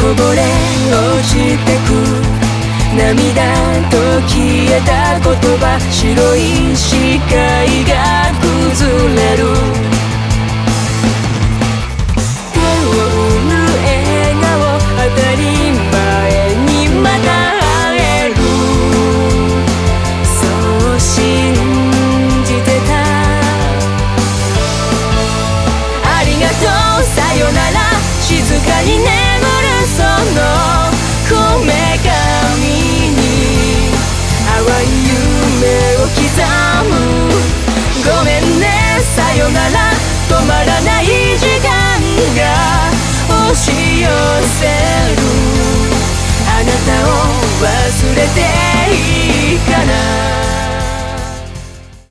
こぼれ落ちてく涙と消えた言葉、白い視界が崩れる。手を振る笑顔、当たり前にまた会える。そう信じてた。ありがとうさよなら、静かに眠るそのこめかみに淡い夢を刻む。ごめんねさよなら、止まらない時間が押し寄せる。あなたを忘れていいかな。